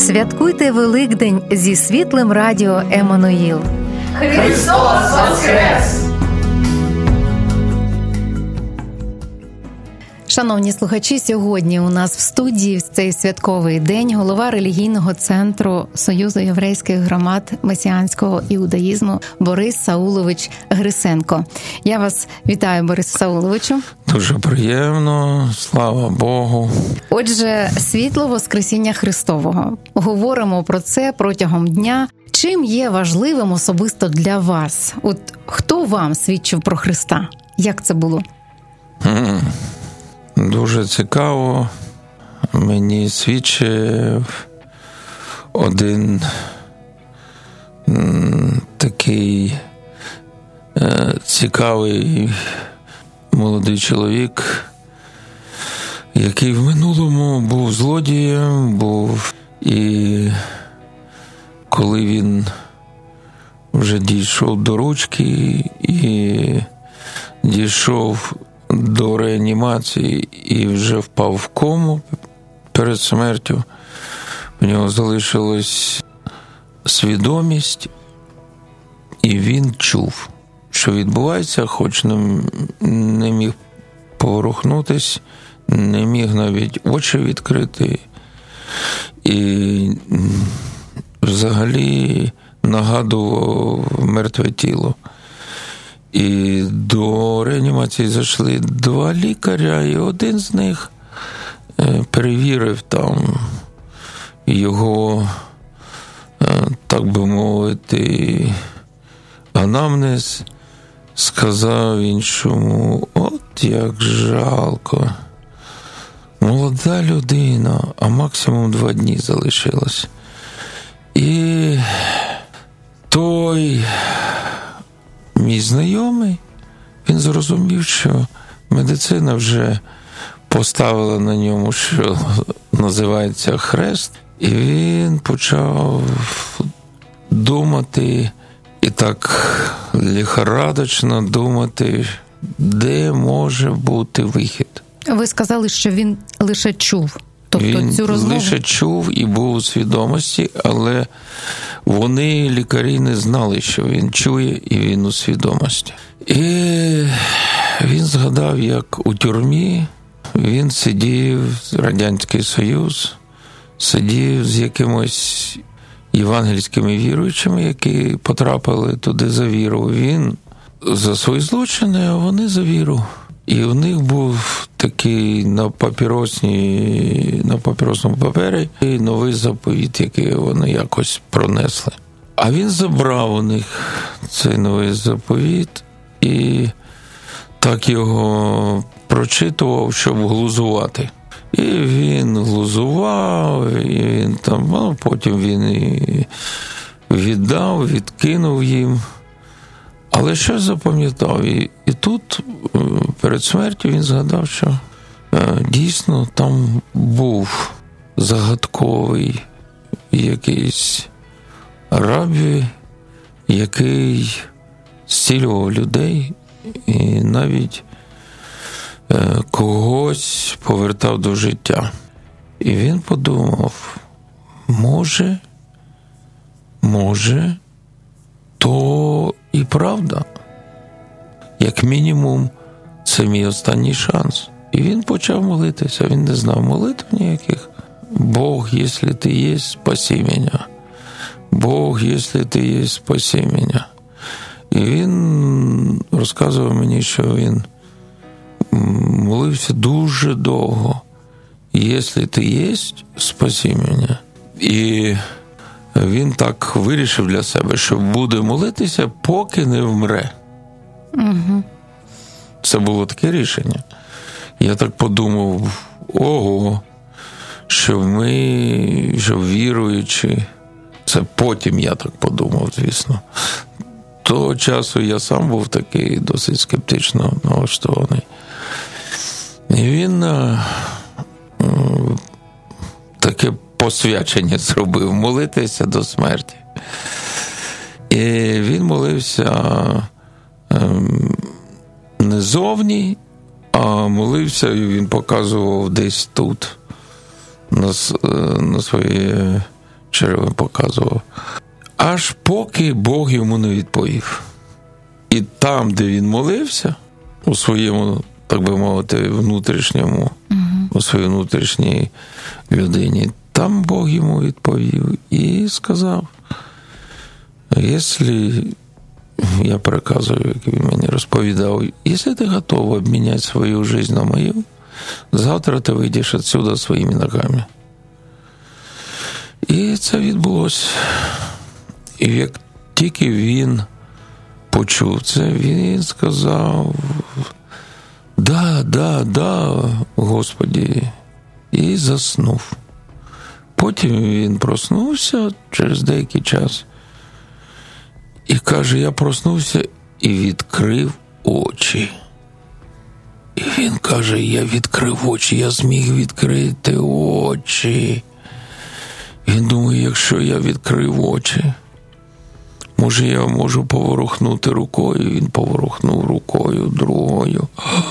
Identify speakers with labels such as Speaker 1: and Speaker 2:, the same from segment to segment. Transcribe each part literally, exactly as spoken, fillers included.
Speaker 1: Святкуйте Великдень зі світлим радіо Еммануїл.
Speaker 2: Христос Воскрес!
Speaker 1: Шановні слухачі, сьогодні у нас в студії в цей святковий день голова релігійного центру Союзу єврейських громад месіанського іудаїзму Борис Саулович Грисенко. Я вас вітаю, Борис Сауловичу.
Speaker 3: Дуже приємно, слава Богу.
Speaker 1: Отже, світло Воскресіння Христового. Говоримо про це протягом дня. Чим є важливим особисто для вас? От хто вам свідчив про Христа? Як це було?
Speaker 3: Mm. Дуже цікаво. Мені свідчив один м, такий е, цікавий молодий чоловік, який в минулому був злодієм, був, і коли він вже дійшов до ручки і дійшов до реанімації і вже впав в кому перед смертю, в нього залишилась свідомість, і він чув, що відбувається, хоч не, не міг поворухнутись, не міг навіть очі відкрити, і взагалі нагадував мертве тіло. І до реанімації зайшли два лікаря, і один з них перевірив там його, так би мовити, анамнез, сказав іншому: от як жалко, молода людина, а максимум два дні залишилось. І той мій знайомий, він зрозумів, що медицина вже поставила на ньому, що називається хрест, і він почав думати, і так лихорадочно думати, де може бути вихід.
Speaker 1: Ви сказали, що він лише чув. Тобто
Speaker 3: він
Speaker 1: цю розмову...
Speaker 3: лише чув і був у свідомості, але вони, лікарі, не знали, що він чує і він у свідомості. І він згадав, як у тюрмі він сидів, Радянський Союз, сидів з якимось євангельськими віруючими, які потрапили туди за віру. Він за свої злочини, а вони за віру. І у них був такий на папіросній, на папіросному папері новий заповіт, який вони якось пронесли. А він забрав у них цей новий заповіт і так його прочитував, щоб глузувати. І він глузував, і він там, ну, потім він і віддав, відкинув їм. Але щось запам'ятав. І, і тут, перед смертю, він згадав, що е, дійсно там був загадковий якийсь рабі, який зцілював людей і навіть е, когось повертав до життя. І він подумав, може, може, то і правда. Як мінімум, це мій останній шанс. І він почав молитися. Він не знав молитв ніяких. Бог, якщо ти є, спаси мене. Бог, якщо ти є, спаси мене. І він розказував мені, що він молився дуже довго. Якщо ти є, спаси мене. І він так вирішив для себе, що буде молитися, поки не вмре.
Speaker 1: Угу.
Speaker 3: Це було таке рішення. Я так подумав, ого, що ми, що віруючи, це потім я так подумав, звісно. Того часу я сам був такий досить скептично налаштований. І він а, а, таке посвячення зробив, молитися до смерті. І він молився не зовні, а молився, і він показував десь тут, на, на своїй череви показував. Аж поки Бог йому не відповів. І там, де він молився, у своєму, так би мовити, внутрішньому, угу. у своїй внутрішній людині, там Бог йому відповів і сказав, якщо, я переказую, як він мені розповідав, якщо ти готовий обміняти свою життя на мою, завтра ти вийдеш відсюди своїми ногами. І це відбулося. І як тільки він почув це, він сказав, да, да, да, Господі, і заснув. Потім він проснувся через деякий час і каже, я проснувся і відкрив очі. І він каже, я відкрив очі, я зміг відкрити очі. Він думає, якщо я відкрив очі, може я можу поворухнути рукою. Він поворухнув рукою другою.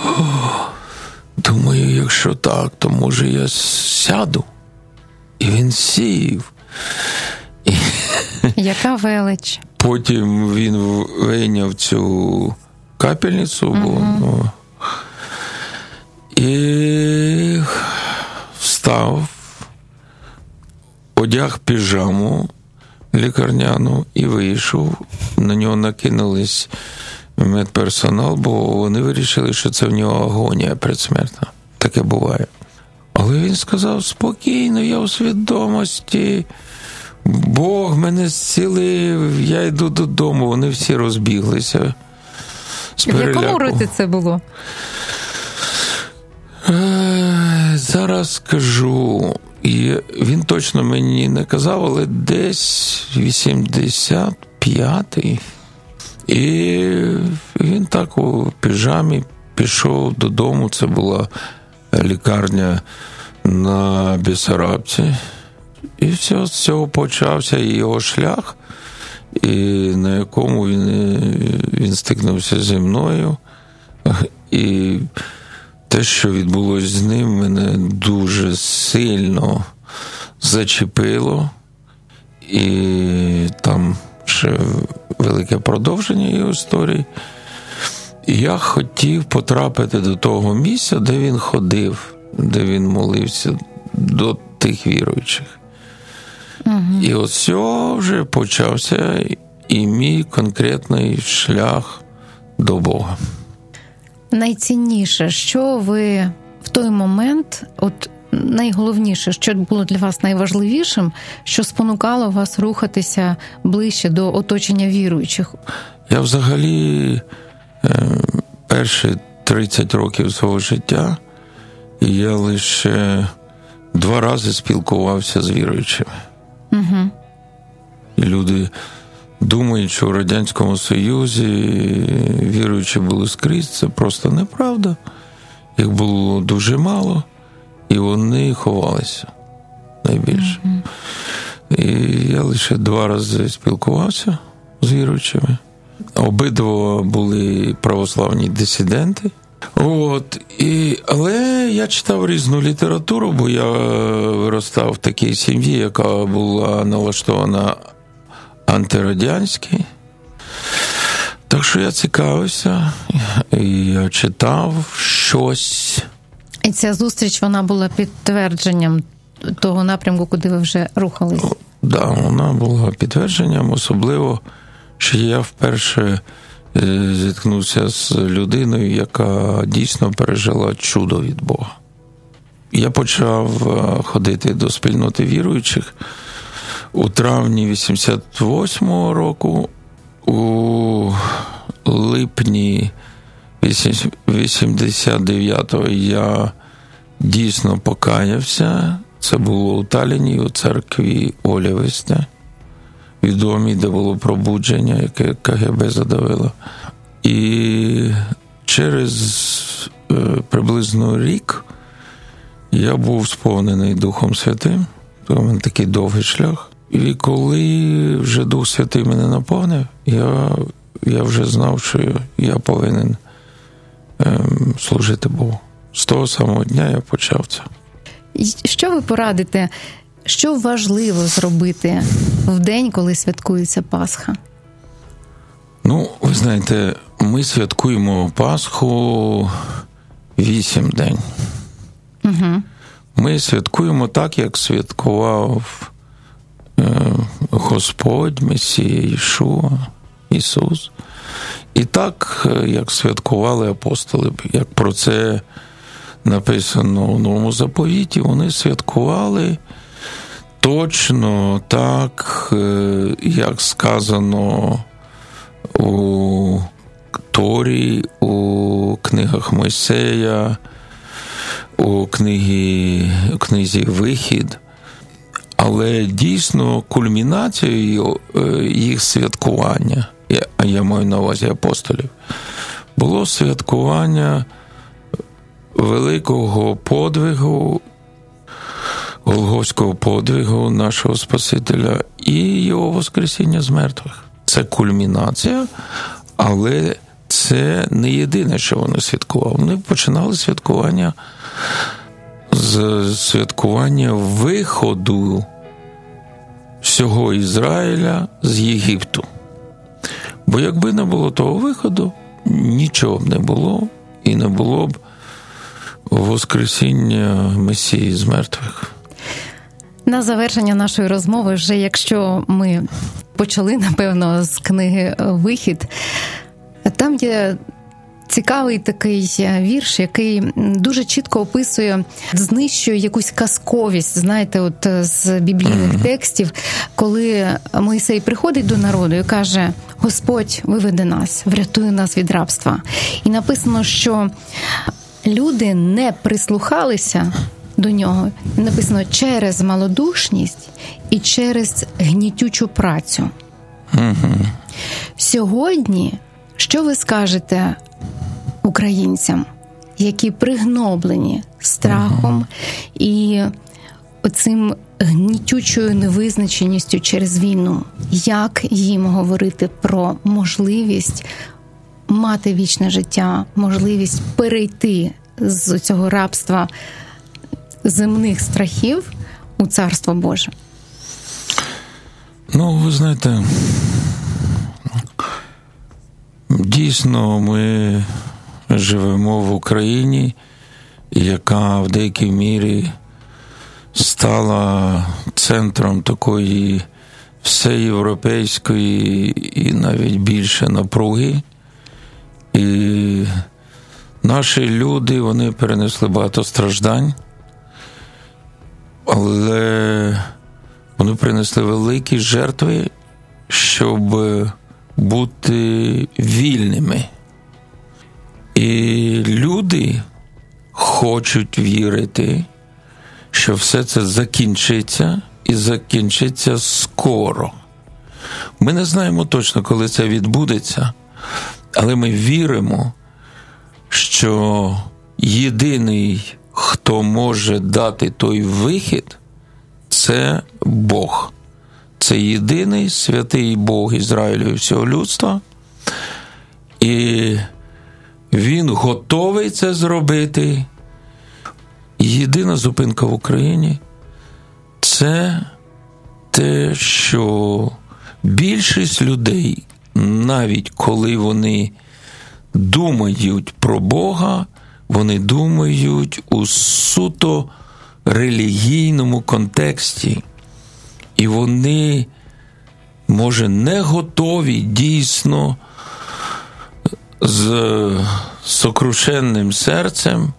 Speaker 3: Думаю, якщо так, то може я сяду. І він сів. І...
Speaker 1: Яка велич.
Speaker 3: Потім він вийняв цю капельницю, бо, uh-huh. ну, і встав, одяг піжаму лікарняну і вийшов. На нього накинулись медперсонал, бо вони вирішили, що це в нього агонія предсмертна. Таке буває. Але він сказав, спокійно, я у свідомості, Бог мене зцілив, я йду додому. Вони всі розбіглися.
Speaker 1: В якому році це було?
Speaker 3: Е, зараз скажу. Він точно мені не казав, але десь вісімдесят п'ятий. І він так у піжамі пішов додому. Це була лікарня на Бессарабці. І все, з цього почався його шлях, і на якому він, він стикнувся зі мною. І те, що відбулося з ним, мене дуже сильно зачепило. І там ще велике продовження його історії. І я хотів потрапити до того місця, де він ходив, де він молився до тих віруючих. Угу. І от все вже почався і мій конкретний шлях до Бога.
Speaker 1: Найцінніше, що ви в той момент, от найголовніше, що було для вас найважливішим, що спонукало вас рухатися ближче до оточення віруючих?
Speaker 3: Я взагалі перші тридцять років свого життя я лише два рази спілкувався з віруючими. Угу. І люди думають, що в Радянському Союзі віруючі були скрізь. Це просто неправда. Їх було дуже мало, і вони ховалися найбільше. Угу. І я лише два рази спілкувався з віруючими. Обидва були православні дисиденти. От, і, але я читав різну літературу, бо я виростав в такій сім'ї, яка була налаштована антирадянськи. Так що я цікавився, і я читав щось.
Speaker 1: І ця зустріч, вона була підтвердженням того напрямку, куди ви вже рухались? Так,
Speaker 3: да, вона була підтвердженням, особливо, що я вперше зіткнувся з людиною, яка дійсно пережила чудо від Бога. Я почав ходити до спільноти віруючих у травні вісімдесят восьмого року, у липні вісімдесят дев'ятого я дійсно покаявся. Це було у Талліні, у церкві Оля Весня, відомій, де було пробудження, яке КГБ задавило. І через е, приблизно рік я був сповнений Духом Святим. У мене такий довгий шлях. І коли вже Дух Святий мене наповнив, я, я вже знав, що я повинен е, служити Богу. З того самого дня я почав це.
Speaker 1: Що ви порадите що важливо зробити в день, коли святкується Пасха?
Speaker 3: Ну, ви знаєте, ми святкуємо Пасху вісім день.
Speaker 1: Угу.
Speaker 3: Ми святкуємо так, як святкував Господь, Месія Ішуа, Ісус. І так, як святкували апостоли, як про це написано у Новому Заповіті, вони святкували точно так, як сказано у Торі, у книгах Мойсея, у книгі, у книзі «Вихід». Але дійсно кульмінацією їх святкування, а я маю на увазі апостолів, було святкування великого подвигу, Голгофського подвигу нашого Спасителя і його воскресіння з мертвих. Це кульмінація, але це не єдине, що вони святкували. Вони починали святкування з святкування виходу всього Ізраїля з Єгипту. Бо якби не було того виходу, нічого б не було, і не було б воскресіння Месії з мертвих.
Speaker 1: На завершення нашої розмови, вже якщо ми почали, напевно, з книги «Вихід», там є цікавий такий вірш, який дуже чітко описує, знищує якусь казковість, знаєте, от з біблійних текстів, коли Мойсей приходить до народу і каже: «Господь виведе нас, врятує нас від рабства». І написано, що люди не прислухалися до нього. Написано через малодушність і через гнітючу працю.
Speaker 3: Угу.
Speaker 1: Сьогодні, що ви скажете українцям, які пригноблені страхом і оцим гнітючою невизначеністю через війну? Як їм говорити про можливість мати вічне життя, можливість перейти з цього рабства земних страхів у Царство Боже?
Speaker 3: Ну, ви знаєте, дійсно ми живемо в Україні, яка в деякій мірі стала центром такої всеєвропейської і навіть більше напруги. І наші люди, вони перенесли багато страждань, але вони принесли великі жертви, щоб бути вільними. І люди хочуть вірити, що все це закінчиться, і закінчиться скоро. Ми не знаємо точно, коли це відбудеться, але ми віримо, що єдиний, хто може дати той вихід, це Бог. Це єдиний святий Бог Ізраїлю і всього людства. І Він готовий це зробити. Єдина зупинка в Україні – це те, що більшість людей, навіть коли вони думають про Бога, вони думають у суто релігійному контексті. І вони, може, не готові дійсно з сокрушенним серцем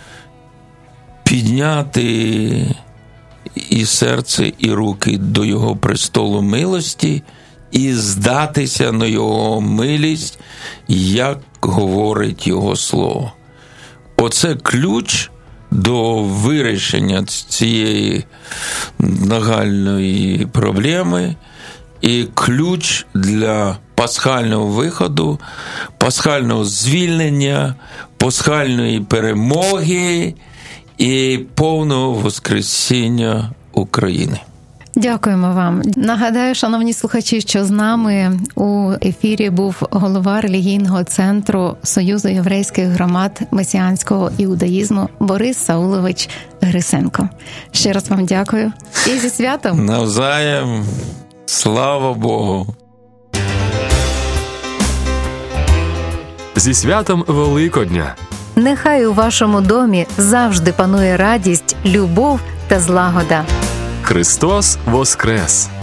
Speaker 3: підняти і серце, і руки до Його престолу милості і здатися на Його милість, як говорить Його Слово. Оце ключ до вирішення цієї нагальної проблеми і ключ для пасхального виходу, пасхального звільнення, пасхальної перемоги і повного воскресіння України.
Speaker 1: Дякуємо вам. Нагадаю, шановні слухачі, що з нами у ефірі був голова релігійного центру Союзу єврейських громад месіанського іудаїзму Борис Саулович Грисенко. Ще раз вам дякую. І зі святом!
Speaker 3: Навзаєм! Слава Богу!
Speaker 4: Зі святом Великодня!
Speaker 1: Нехай у вашому домі завжди панує радість, любов та злагода.
Speaker 4: Христос Воскрес!